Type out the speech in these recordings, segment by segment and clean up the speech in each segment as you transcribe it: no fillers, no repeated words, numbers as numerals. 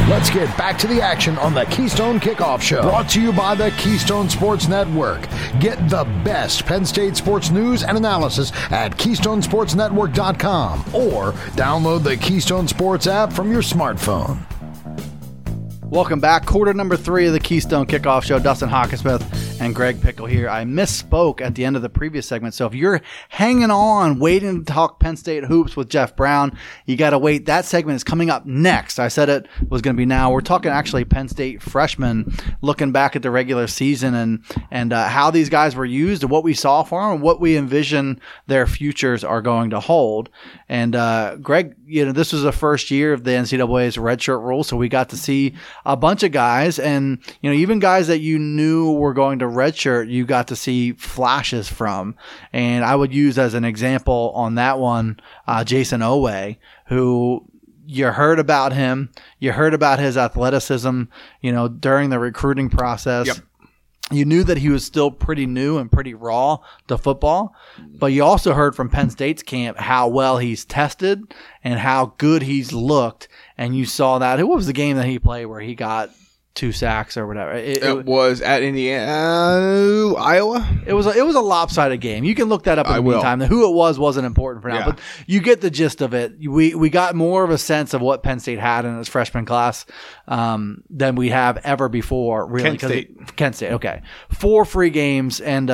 Let's get back to the action on the Keystone Kickoff Show. Brought to you by the Keystone Sports Network. Get the best Penn State sports news and analysis at KeystonesportsNetwork.com or download the Keystone Sports app from your smartphone. Welcome back. Quarter number 3 of the Keystone Kickoff Show. Dustin Hawkinsmith and Greg Pickle here. I misspoke at the end of the previous segment. So if you're hanging on, waiting to talk Penn State hoops with Jeff Brown, you got to wait. That segment is coming up next. I said it was going to be now. We're talking actually Penn State freshmen, looking back at the regular season and how these guys were used and what we saw for them and what we envision their futures are going to hold. And Greg, this was the first year of the NCAA's redshirt rule, so we got to see a bunch of guys, and even guys that you knew were going to redshirt, you got to see flashes from. And I would use as an example on that one, Jason Owe, who you heard about him, you heard about his athleticism, during the recruiting process. Yep. You knew that he was still pretty new and pretty raw to football, but you also heard from Penn State's camp how well he's tested and how good he's looked. And you saw that. What was the game that he played where he got 2 sacks or whatever? It was at Indiana, Iowa. It was a lopsided game. You can look that up in the meantime. Who it wasn't important for now, but you get the gist of it. We got more of a sense of what Penn State had in its freshman class than we have ever before. Really, Kent State. Okay, 4 free games, and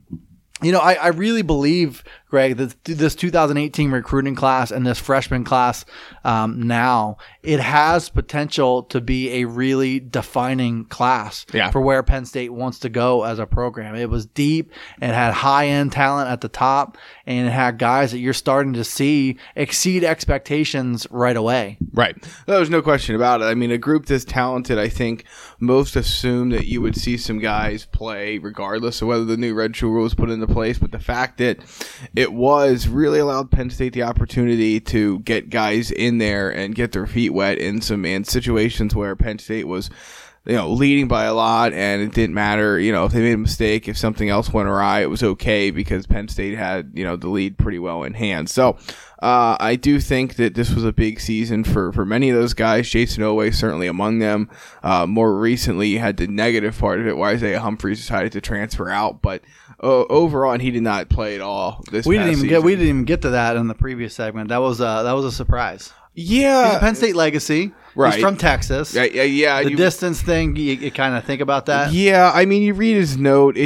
I really believe, Greg, that this 2018 recruiting class and this freshman class now, it has potential to be a really defining class for where Penn State wants to go as a program. It was deep. It had high-end talent at the top, and it had guys that you're starting to see exceed expectations right away. Right. There's no question about it. I mean, a group this talented, I think most assumed that you would see some guys play regardless of whether the new redshirt rule was put into place, but the fact that it was really allowed Penn State the opportunity to get guys in there and get their feet wet in situations where Penn State was leading by a lot, and it didn't matter, if they made a mistake, if something else went awry, it was okay because Penn State had, the lead pretty well in hand. So, I do think that this was a big season for many of those guys. Jason Owe certainly among them. More recently, you had the negative part of it where Isaiah Humphries decided to transfer out, but overall, and he did not play at all this we past didn't season. We didn't even get to that in the previous segment. That was a surprise. Yeah. He's a Penn State legacy. Right. He's from Texas. Yeah. The distance thing, you kind of think about that. Yeah, I mean, you read his note,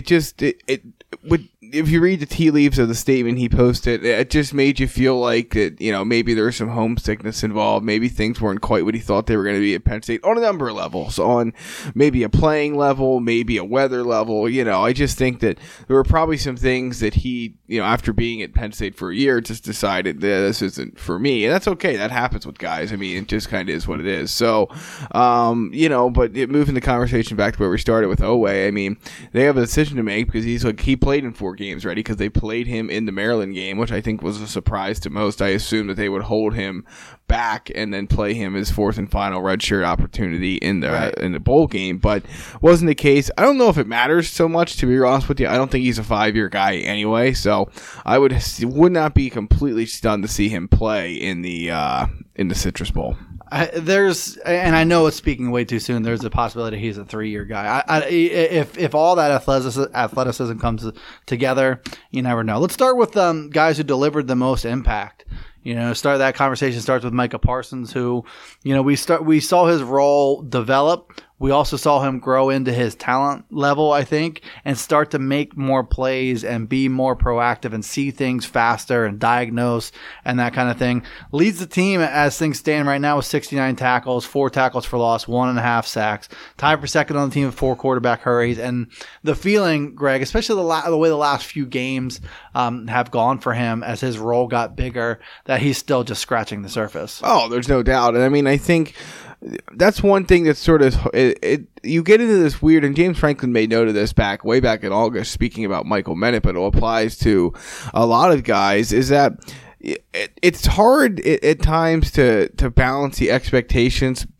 if you read the tea leaves of the statement he posted, it just made you feel like that, maybe there was some homesickness involved. Maybe things weren't quite what he thought they were going to be at Penn State on a number of levels, on maybe a playing level, maybe a weather level. I just think that there were probably some things that he, after being at Penn State for a year, just decided that this isn't for me. And that's okay. That happens with guys. I mean, it just kind of is what it is. So, but moving the conversation back to where we started with Owe, I mean, they have a decision to make because he played in 4 games ready because they played him in the Maryland game, which I think was a surprise to most. I assumed that they would hold him back and then play him his 4th and final redshirt opportunity in the bowl game, but wasn't the case. I don't know if it matters so much, to be honest with you. I don't think he's a 5-year guy anyway, so I would not be completely stunned to see him play in the Citrus Bowl. And I know it's speaking way too soon. There's a possibility he's a 3-year guy. If all that athleticism comes together, you never know. Let's start with guys who delivered the most impact. That conversation starts with Micah Parsons, who, we saw his role develop. We also saw him grow into his talent level, I think, and start to make more plays and be more proactive and see things faster and diagnose and that kind of thing. Leads the team as things stand right now with 69 tackles, 4 tackles for loss, 1.5 sacks. Tied for second on the team with 4 quarterback hurries. And the feeling, Greg, especially the way the last few games have gone for him as his role got bigger, that he's still just scratching the surface. Oh, there's no doubt. And I mean, I think that's one thing that's sort of you get into this weird, and James Franklin made note of this way back in August, speaking about Michael Menet, but it applies to a lot of guys, is that it's hard at times to balance the expectations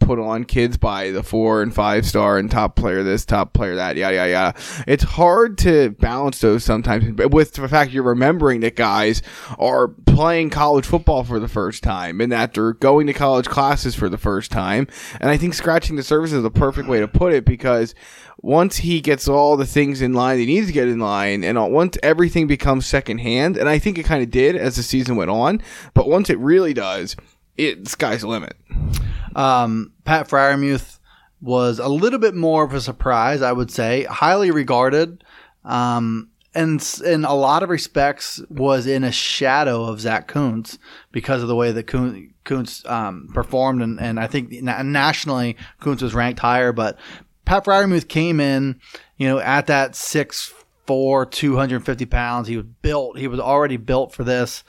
put on kids by the 4 and 5 star and top player this, top player that, yada, yada, yada. It's hard to balance those sometimes with the fact you're remembering that guys are playing college football for the first time and that they're going to college classes for the first time. And I think scratching the surface is the perfect way to put it, because once he gets all the things in line he needs to get in line, and once everything becomes secondhand, and I think it kind of did as the season went on, but once it really does, the sky's the limit. Pat Freiermuth was a little bit more of a surprise, I would say. Highly regarded, and in a lot of respects was in a shadow of Zach Kuntz because of the way that Kuntz performed, and I think nationally Kuntz was ranked higher, but Pat Freiermuth came in, at that 6'4", 250 pounds. He was built. He was already built for this.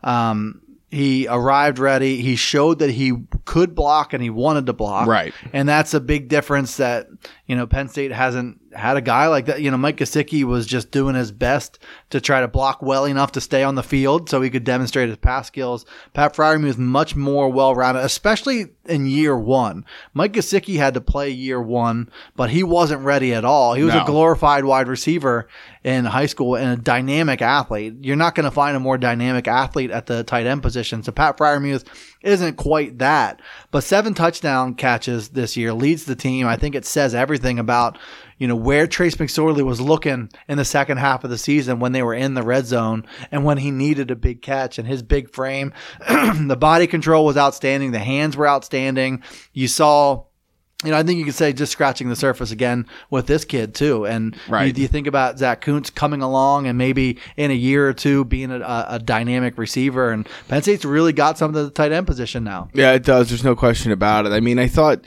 He arrived ready. He showed that he could block and he wanted to block. Right. And that's a big difference that, Penn State hasn't had a guy like that. Mike Gesicki was just doing his best to try to block well enough to stay on the field so he could demonstrate his pass skills. Pat Freiermuth is much more well-rounded, especially in year one. Mike Gesicki had to play year one, but he wasn't ready at all. He was a glorified wide receiver in high school and a dynamic athlete. You're not going to find a more dynamic athlete at the tight end position. So Pat Freiermuth isn't quite that, but 7 touchdown catches this year leads the team. I think it says everything about where Trace McSorley was looking in the second half of the season when they were in the red zone and when he needed a big catch, and his big frame. The body control was outstanding. The hands were outstanding. You saw, I think you could say just scratching the surface again with this kid too. And you think about Zach Kuntz coming along and maybe in a year or two being a dynamic receiver, and Penn State's really got some of the tight end position now. Yeah, it does. There's no question about it. I mean, I thought,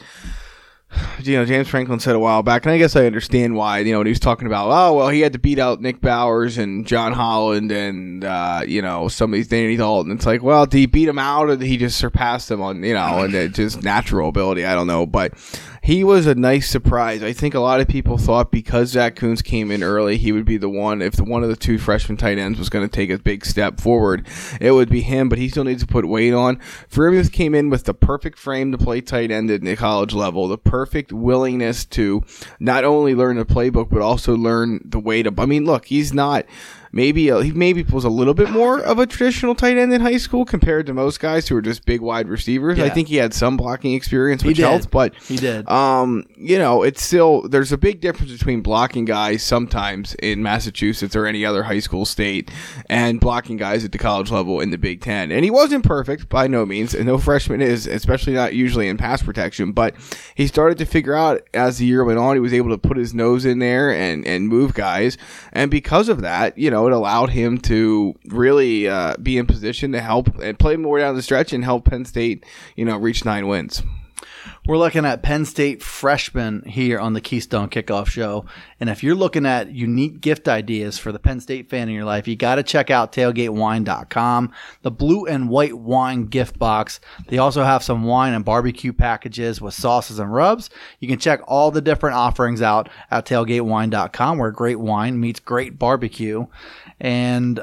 James Franklin said a while back, and I guess I understand why, when he was talking about, he had to beat out Nick Bowers and John Holland and, some of these Danny Dalton. It's like, well, did he beat him out or did he just surpass them on, and just natural ability? I don't know. But he was a nice surprise. I think a lot of people thought because Zach Kuntz came in early, he would be the one. If one of the 2 freshman tight ends was going to take a big step forward, it would be him, but he still needs to put weight on. Freiermuth came in with the perfect frame to play tight end at the college level, the perfect willingness to not only learn the playbook, but also learn the way to, look, he's not, he was a little bit more of a traditional tight end in high school compared to most guys who are just big wide receivers. Yeah. I think he had some blocking experience, which helped, but he did. It's still, there's a big difference between blocking guys sometimes in Massachusetts or any other high school state and blocking guys at the college level in the Big Ten. And he wasn't perfect by no means, and no freshman is, especially not usually in pass protection, but he started to figure out as the year went on, he was able to put his nose in there and move guys. And because of that, it allowed him to really be in position to help and play more down the stretch and help Penn State, reach 9 wins. We're looking at Penn State freshmen here on the Keystone Kickoff Show. And if you're looking at unique gift ideas for the Penn State fan in your life, you got to check out tailgatewine.com, the blue and white wine gift box. They also have some wine and barbecue packages with sauces and rubs. You can check all the different offerings out at tailgatewine.com, where great wine meets great barbecue. And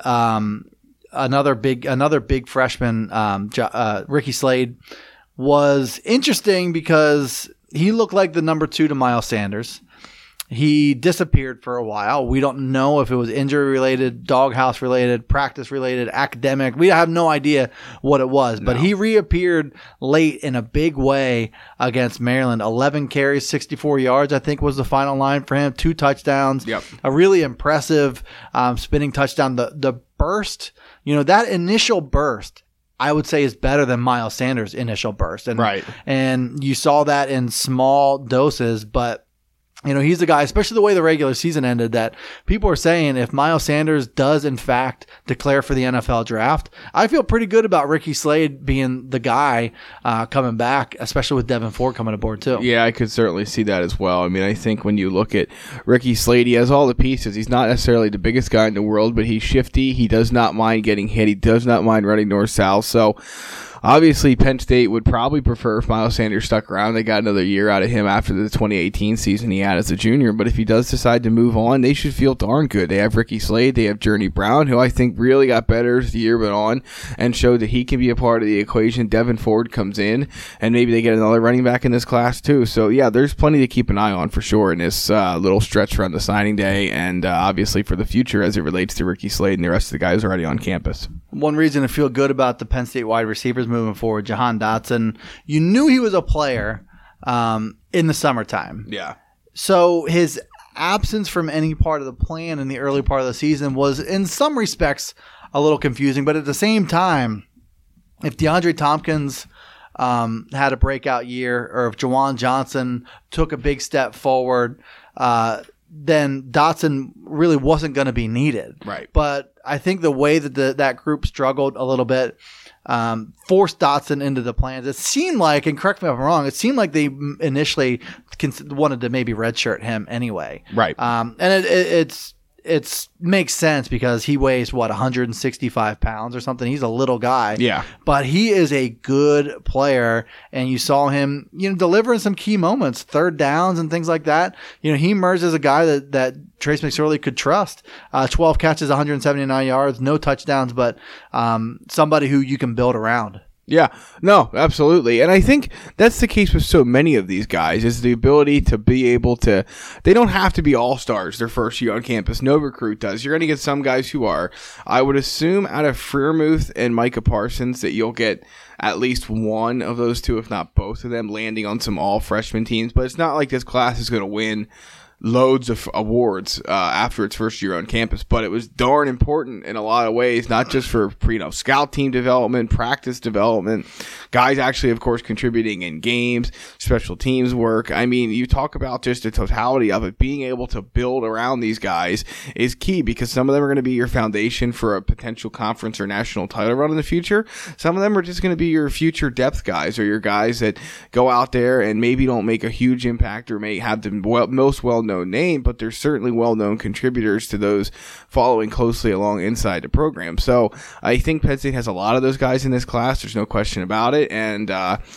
another big freshman, Ricky Slade, was interesting because he looked like the number 2 to Miles Sanders. He disappeared for a while. We don't know if it was injury related, doghouse related, practice related, academic. We have no idea what it was, but he reappeared late in a big way against Maryland. 11 carries, 64 yards, I think was the final line for him. 2 touchdowns. Yep. A really impressive spinning touchdown. The burst, that initial burst, I would say is better than Miles Sanders' initial burst. And you saw that in small doses, but he's the guy, especially the way the regular season ended, that people are saying if Miles Sanders does in fact declare for the NFL draft, I feel pretty good about Ricky Slade being the guy coming back, especially with Devin Ford coming aboard too. Yeah, I could certainly see that as well. I think when you look at Ricky Slade, he has all the pieces. He's not necessarily the biggest guy in the world, but he's shifty. He does not mind getting hit. He does not mind running north-south. So Obviously, Penn State would probably prefer if Miles Sanders stuck around. They got another year out of him after the 2018 season he had as a junior. But if he does decide to move on, they should feel darn good. They have Ricky Slade. They have Journey Brown, who I think really got better as the year went on and showed that he can be a part of the equation. Devin Ford comes in, and maybe they get another running back in this class too. So, yeah, there's plenty to keep an eye on for sure in this little stretch around the signing day and obviously for the future as it relates to Ricky Slade and the rest of the guys already on campus. One reason to feel good about the Penn State wide receivers moving forward, Jahan Dotson, you knew he was a player in the summertime. Yeah. So his absence from any part of the plan in the early part of the season was in some respects a little confusing. But at the same time, if DeAndre Tompkins had a breakout year or if Jawan Johnson took a big step forward, then Dotson really wasn't going to be needed. Right. But I think the way that that group struggled a little bit forced Dotson into the plans. It seemed like, and correct me if I'm wrong, it seemed like they initially wanted to maybe redshirt him anyway. Right. And it makes sense because he weighs 165 pounds or something. He's a little guy. Yeah. But he is a good player, and you saw him, delivering some key moments, third downs and things like that. He emerged as a guy that Trace McSorley could trust. 12 catches, 179 yards, no touchdowns, but somebody who you can build around. Yeah, no, absolutely. And I think that's the case with so many of these guys is the ability to be able to, they don't have to be all-stars their first year on campus. No recruit does. You're going to get some guys who are. I would assume out of Freiermuth and Micah Parsons that you'll get at least one of those two, if not both of them, landing on some all-freshman teams. But it's not like this class is going to win loads of awards after its first year on campus, but it was darn important in a lot of ways, not just for scout team development, practice development, guys actually, of course, contributing in games, special teams work. I mean, you talk about just the totality of it. Being able to build around these guys is key because some of them are going to be your foundation for a potential conference or national title run in the future. Some of them are just going to be your future depth guys or your guys that go out there and maybe don't make a huge impact or may have the most well-known name, but they're certainly well-known contributors to those following closely along inside the program. So I think Penn State has a lot of those guys in this class. There's no question about it. And,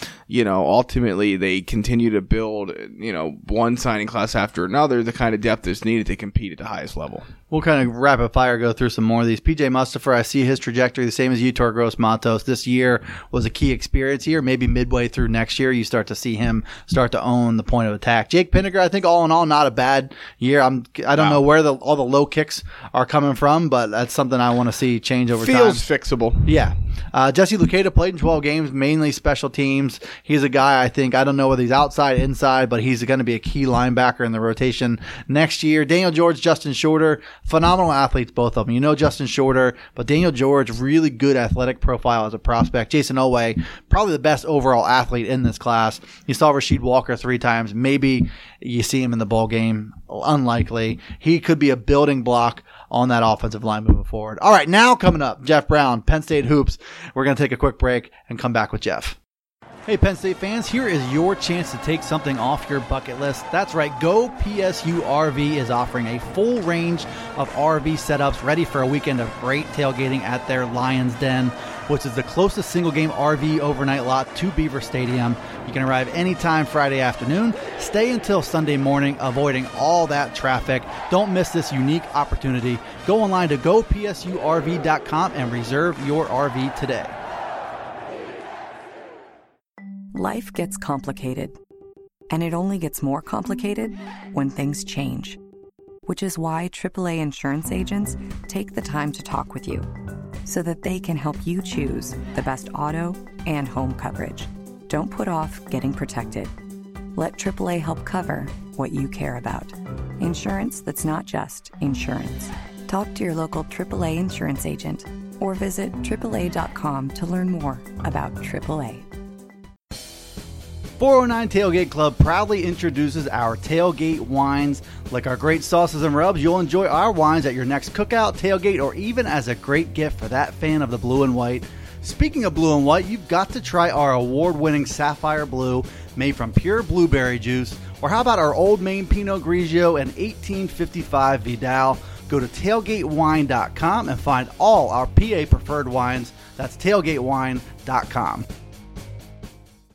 ultimately they continue to build, one signing class after another, the kind of depth that's needed to compete at the highest level. We'll kind of rapid fire go through some more of these. PJ Mustipher, I see his trajectory the same as you, Yetur Gross-Matos. This year was a key experience year. Maybe midway through next year, you start to see him start to own the point of attack. Jake Pinegar, I think all in all, not a bad year. I don't know where all the low kicks are coming from, but that's something I want to see change over time. Feels fixable. Yeah. Jesse Luketa played in 12 games, mainly special teams. He's a guy I don't know whether he's outside, inside, but he's going to be a key linebacker in the rotation next year. Daniel George, Justin Shorter, phenomenal athletes, both of them. Justin Shorter, but Daniel George, really good athletic profile as a prospect. Jason Oweh, probably the best overall athlete in this class. You saw Rasheed Walker 3 times. Maybe you see him in the bowl game. Unlikely. He could be a building block on that offensive line moving forward. All right, now coming up, Jeff Brown, Penn State Hoops. We're going to take a quick break and come back with Jeff. Hey, Penn State fans, here is your chance to take something off your bucket list. That's right, Go PSU RV is offering a full range of RV setups ready for a weekend of great tailgating at their Lions Den, which is the closest single-game RV overnight lot to Beaver Stadium. You can arrive anytime Friday afternoon, stay until Sunday morning, avoiding all that traffic. Don't miss this unique opportunity. Go online to gopsurv.com and reserve your RV today. Life gets complicated, and it only gets more complicated when things change, which is why AAA insurance agents take the time to talk with you so that they can help you choose the best auto and home coverage. Don't put off getting protected. Let AAA help cover what you care about. Insurance that's not just insurance. Talk to your local AAA insurance agent or visit AAA.com to learn more about AAA. 409 Tailgate Club proudly introduces our tailgate wines. Like our great sauces and rubs, you'll enjoy our wines at your next cookout, tailgate, or even as a great gift for that fan of the blue and white. Speaking of blue and white, you've got to try our award-winning Sapphire Blue made from pure blueberry juice. Or how about our Old Main Pinot Grigio and 1855 Vidal? Go to tailgatewine.com and find all our PA preferred wines. That's tailgatewine.com.